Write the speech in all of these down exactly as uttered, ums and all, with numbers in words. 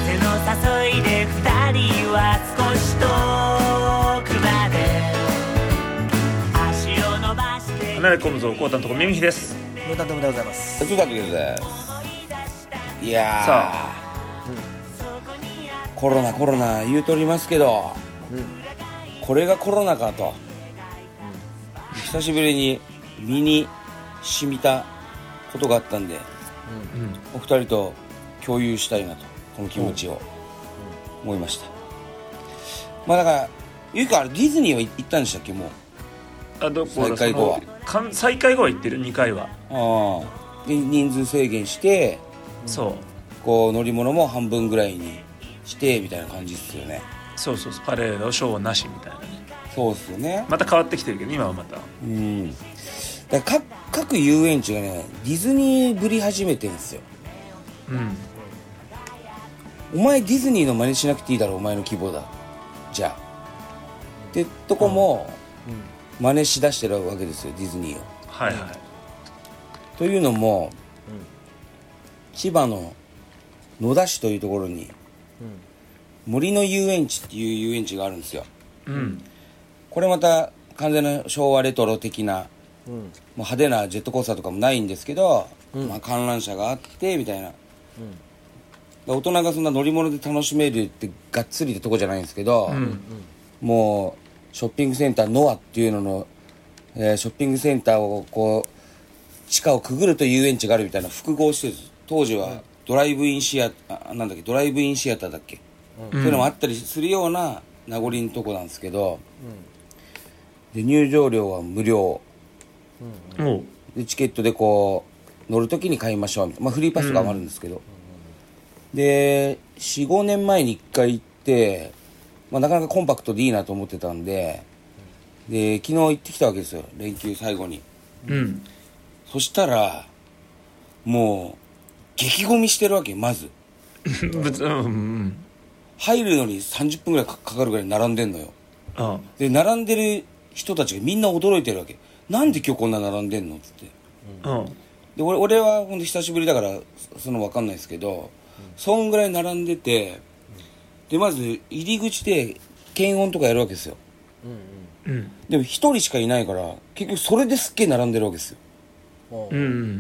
風の誘いで二人は少し遠くまで足を伸ばして離れ込むぞコータのとこ耳ひです。 ムータントムでございます。 つだけです。いやーさあ、 コロナコロナ言うとおりますけど、 うん、 これがコロナかと、うん、久しぶりに身に染みたことがあったんで、 うんうん、 お二人と共有したいなと、この気持ちを思いました。まあだからゆうか、あれディズニーは行ったんでしたっけ？もうあどこ再開後はかん再開後は行ってるにかいは。 ああで人数制限して、 そうこう乗り物も半分ぐらいにしてみたいな感じですよね。 そうそうそう、パレードショーなしみたいなね。 そうですよね。 また変わってきてるけど今はまたうんだから 各, 各遊園地がねディズニーぶり始めてるんですよ。 うんお前ディズニーの真似しなくていいだろお前の希望だじゃあってとこも真似しだしてるわけですよディズニーを。 はいはい、 というのも、うん、千葉の野田市というところに、うん、森の遊園地っていう遊園地があるんですよ。 うん、これまた完全な昭和レトロ的な、うん、もう派手なジェットコースターとかもないんですけど、うんまあ、観覧車があってみたいな、うん、大人がそんな乗り物で楽しめるってがっつりってとこじゃないんですけど、うん、もうショッピングセンターノアっていうのの、えー、ショッピングセンターをこう地下をくぐると遊園地があるみたいな複合施設、当時はドライブインシアあなんだっけドライブインシアターだっけ、うん、そういうのもあったりするような名残のとこなんですけど、うん、で入場料は無料、うん、でチケットでこう乗るときに買いましょうみたいな、まあ、フリーパスがあるんですけど、うん、で よん,ご 年前にいっかい行って、まあ、なかなかコンパクトでいいなと思ってたんで、で昨日行ってきたわけですよ連休最後に、うん、そしたらもう激ゴミしてるわけ。まず入るのにさんじゅっぷんぐらいかかるぐらい並んでんのよ。ああで並んでる人たちがみんな驚いてるわけ。なんで今日こんな並んでんのっつって、うん、で 俺, 俺はほんと久しぶりだからその分かんないですけど、うん、そんぐらい並んでて、でまず入り口で検温とかやるわけですよ、うんうん、でもひとりしかいないから結局それですっげえ並んでるわけですよ、うん、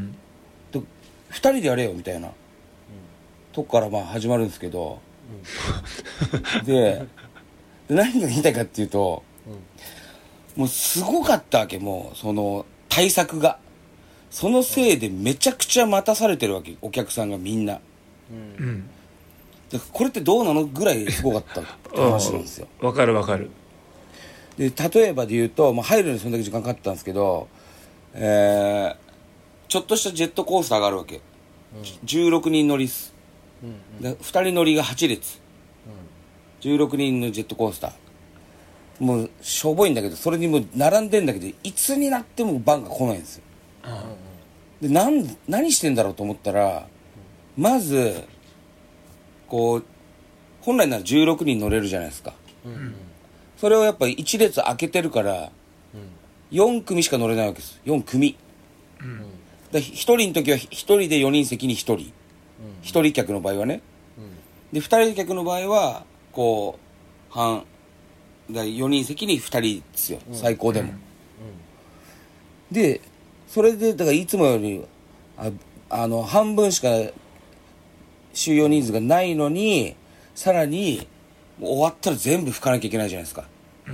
でふたりでやれよみたいな、うん、とこからまあ始まるんですけど、うん、で, で何が言いたいかっていうと、うん、もうすごかったわけ。もうその対策がそのせいでめちゃくちゃ待たされてるわけお客さんがみんな、うん、でこれってどうなのぐらいすごかったって話なんですよ。 わかるわかる。 で例えばで言うと、まあ、入るのにそんだけ時間かかったんですけど、えー、ちょっとしたジェットコースターがあるわけ、うん、じゅうろくにん乗りっす、うんうん、でふたり乗りがはちれつ、うん、じゅうろくにんのジェットコースターもうしょぼいんだけどそれにもう並んでんだけどいつになってもバンが来ないんですよ、うん、でなん何してんだろうと思ったら、うん、まずこう本来ならじゅうろくにん乗れるじゃないですか、うん、それをやっぱりいち列空けてるから、うん、よんくみしか乗れないわけです。よんくみ、うん、だひとりの時はひとりでよにん席にひとり、うん、ひとり客の場合はね、うん、でふたり客の場合はこう半だよにん席にふたりですよ、うん、最高でも、うんうん、でそれでだからいつもより あ, あの半分しか収容人数がないのにさらに終わったら全部拭かなきゃいけないじゃないですか、うん、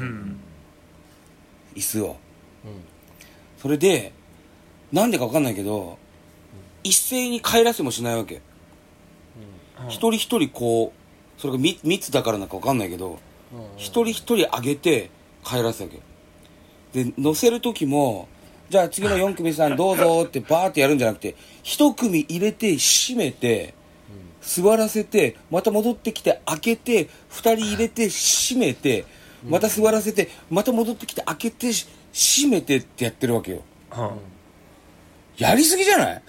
椅子を、うん、それでなんでか分かんないけど、うん、一斉に帰らせもしないわけ、うん、一人一人こうそれが密だからなんか分かんないけど、うん、一人一人上げて帰らせるわけで、乗せる時もじゃあ次のよん組さんどうぞってバーってやるんじゃなくて一組入れて閉めて座らせてまた戻ってきて開けてふたり入れて閉めてまた座らせてまた戻ってきて開けて閉めてってやってるわけよ、うん、やりすぎじゃない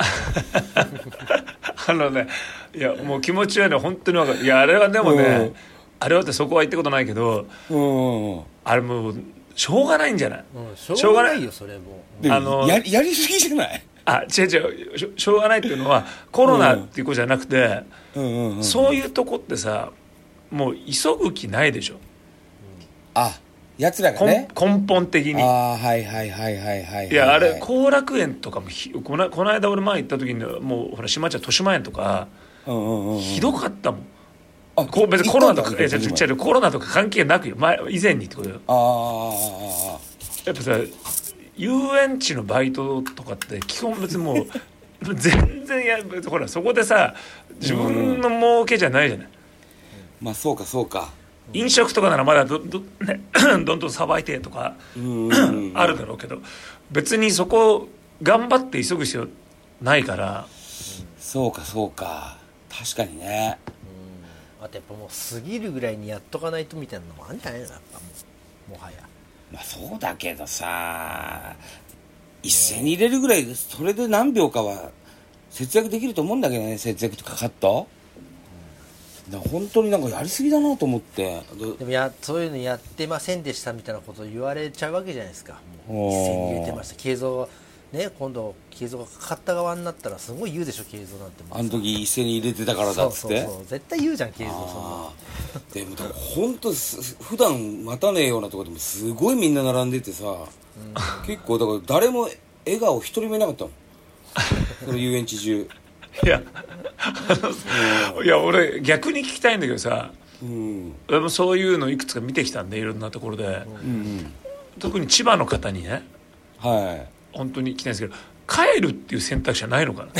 あのねいやもう気持ちはね本当に分かる。いやあれはでもね、うん、あれはってそこは行ったことないけど、うん、あれもうしょうがないんじゃない、うん、 しょうがないよそれも、 うん、あの や, やりすぎじゃないあ違う違うしょ、しょうがないっていうのはコロナっていうことじゃなくて、 うんうんうんうん、 そういうとこってさもう急ぐ気ないでしょ、 あやつらがね根本的に。 ああはいはいはいはいはい、はい、 いやあれ後楽園とかもひこのこの間俺前行った時にもうほら島ちゃん豊島園とか、うんうんうん、ひどかったもん。あこう別にコロナとかえ違うコロナとか関係なくよ前以前にってことよ。ああやっぱさ遊園地のバイトとかって基本別にもう全然やほらそこでさ自分の儲けじゃないじゃない、うん、 まあそうかそうか。 飲食とかならまだ ど, ど,、ね、どんどんさばいてとかあるだろうけど別にそこ頑張って急ぐ必要ないから。 そうかそうか確かにね。 あとやっぱもう過ぎるぐらいにやっとかないとみたいなのもあるんじゃないのやっぱもうもはや。まあそうだけどさ一斉に入れるぐらいでそれで何秒かは節約できると思うんだけどね節約とかカット、うん、だから本当になんかやりすぎだなと思って。 でもやそういうのやってませんでしたみたいなことを言われちゃうわけじゃないですか。もう一斉に入れてました慶三ね、今度慶三がかかった側になったらすごい言うでしょ慶三なんて。 あの時一斉に入れてたからだっつって。 そうそうそう絶対言うじゃん慶三そんな。 でも本当普段待たねえようなところでもすごいみんな並んでてさ、うん、結構だから誰も笑顔一人もいなかったのその遊園地中。 いやいや俺逆に聞きたいんだけどさ、うん、俺もそういうのいくつか見てきたんでいろんなところで、うんうん、特に千葉の方にね、はい本当に聞きたいんですけど帰るっていう選択肢はないのかな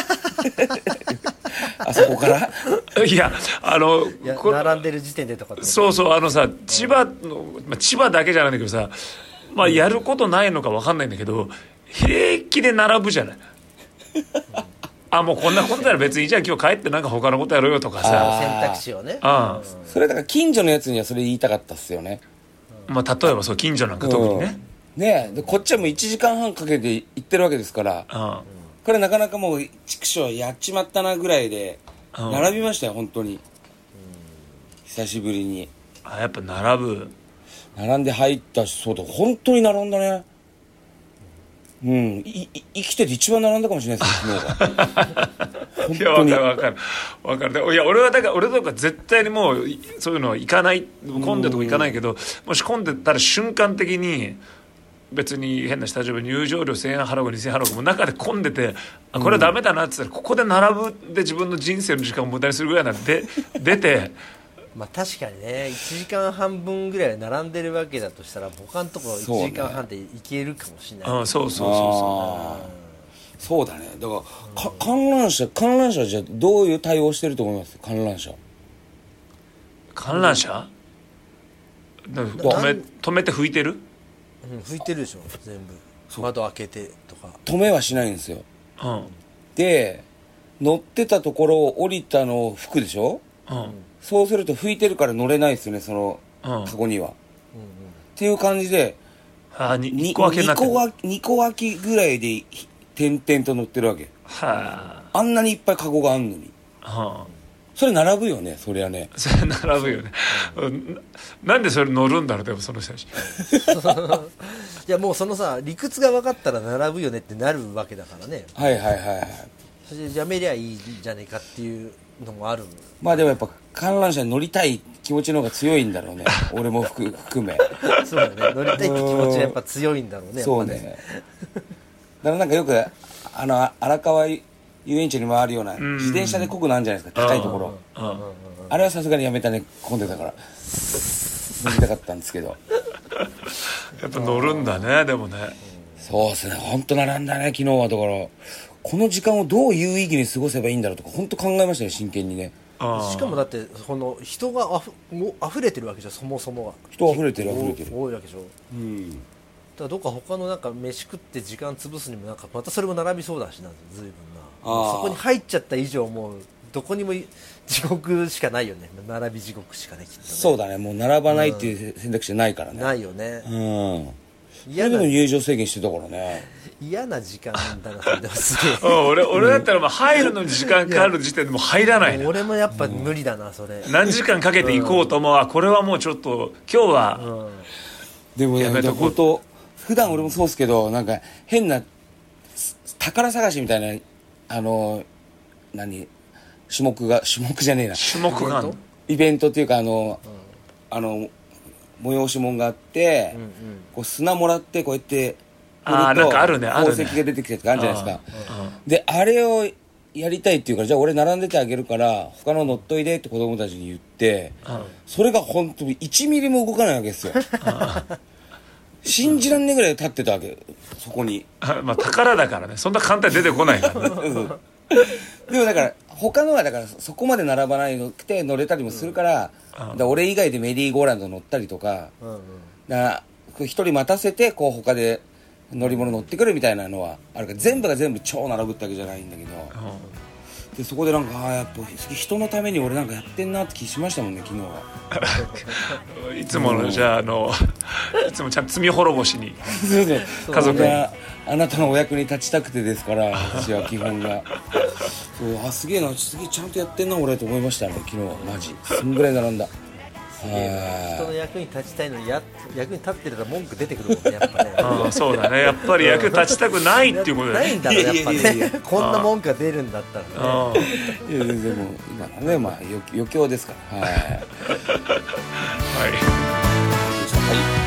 あそこからいやあのいや並んでる時点でとかそうそうあのさ千葉の、まあ、千葉だけじゃないんだけどさ、まあ、やることないのか分かんないんだけど平気で並ぶじゃないあもうこんなことなら別にじゃあ今日帰ってなんか他のことやろうよとかさ選択肢をね、 うん、それだから近所のやつにはそれ言いたかったっすよね、 まあ、例えばそう近所なんか特にね、うんねえでこっちはもういちじかんはんかけて行ってるわけですから、うん、これなかなかもう畜生やっちまったなぐらいで並びましたよ、うん、本当に、うん、久しぶりに。 あやっぱ並ぶ並んで入ったしそうだ本当に並んだね。うんいい生きてて一番並んだかもしれないですよ昨日はいや分かる分かる分かる。いや俺はだから俺とか絶対にもうそういうのは行かない混んでるとこ行かないけど、もし混んでたら瞬間的に別に変な下場入場料せんえん払うかにせんえん払うかも中で混んでてあこれはダメだなって言ったら、うん、ここで並ぶで自分の人生の時間を無駄にするぐらいなんで出てまあ確かにねいちじかんはんぶんぐらい並んでるわけだとしたら他のところいちじかんはんで行けるかもしれない、ね、 うんそうそうそうそうそうだねだから、うん、観覧車観覧車じゃどういう対応してると思います観覧車観覧車、うん、止め止めて拭いてるうん、拭いてるでしょ全部窓開けてとか止めはしないんですよ、うん、で乗ってたところを降りたのを拭くでしょ、うん、そうすると拭いてるから乗れないですよねそのカゴには、うんうん、っていう感じであにこ分けになってるにこ分けぐらいで点々と乗ってるわけはああんなにいっぱいカゴがあんのにはあそれ並ぶよねそりゃねそれ並ぶよね、うん、なんでそれ乗るんだろうでもその人たちいやもうそのさ理屈が分かったら並ぶよねってなるわけだからねはいはいはいはいそれでやめりゃいいじゃねえかっていうのもあるまあでもやっぱ観覧車に乗りたい気持ちの方が強いんだろうね俺も含めそうだね乗りたいって気持ちがやっぱ強いんだろうねそうねだからなんかよくあの荒川遊園地に回るような自転車でこぐなんじゃないですか高いところあれはさすがにやめたね混んでたから乗りたかったんですけどやっぱ乗るんだねでもねそうですね本当並んだね昨日はだからこの時間をどう有意義に過ごせばいいんだろうとか本当考えましたね真剣にねしかもだってこの人があふもう溢れてるわけじゃんそもそもが人溢れてる溢れてる多いわけでしょうんだからどっか他のなんか飯食って時間潰すにもなんかまたそれも並びそうだしな随分なそこに入っちゃった以上もうどこにも地獄しかないよね並び地獄しかねきっとねそうだねもう並ばないっていう選択肢ないからね、 うん、ないよねうん嫌なでも入場制限してたからね嫌な時間だなそれでもすげえ俺, 俺だったらもう入るのに時間かかる時点でもう入らないな俺もやっぱ無理だなそれ何時間かけて行こうとも、うん、これはもうちょっと今日は、うん、 でもやめとこうと普段俺もそうですけどなんか変な宝探しみたいなあの何種目が種目じゃねえな種目があるのイベントっていうかあの、うん、あの催し物があって、うんうん、こう砂もらってこうやってああなんかあるねあるね宝石が出てきたとかあるじゃないですか。であれをやりたいって言うからじゃあ俺並んでてあげるから他の乗っといでって子供たちに言って、うん、それが本当にいちミリも動かないわけですよ。信じらんねえぐらい立ってたわけそこに。 まあ宝だからねそんな簡単に出てこないからね。 でもだから他のはだからそこまで並ばないのくて乗れたりもするから、うん、だから俺以外でメリーゴーランド乗ったりとか、うんうん、だから一人待たせてこう他で乗り物乗ってくるみたいなのはあるから全部が全部超並ぶってわけじゃないんだけど、うん、でそこでなんかああやっぱ人のために俺なんかやってんなって気しましたもんね昨日は。 いつものじゃああのいつもちゃんと罪滅ぼしに家族にあなたのお役に立ちたくてですから私は基本がそうあすげえなすげえちゃんとやってんな俺と思いましたね昨日マジそんぐらい並んだ。 人の役に立ちたいのにや役に立ってると文句出てくるもんねやっぱね。 あそうだねやっぱり役に立ちたくないっていうことだよね。ないんだろうやっぱねいやいやいやこんな文句が出るんだったらね。 いや全然もう今のねまあ余興ですからはい。はい。はい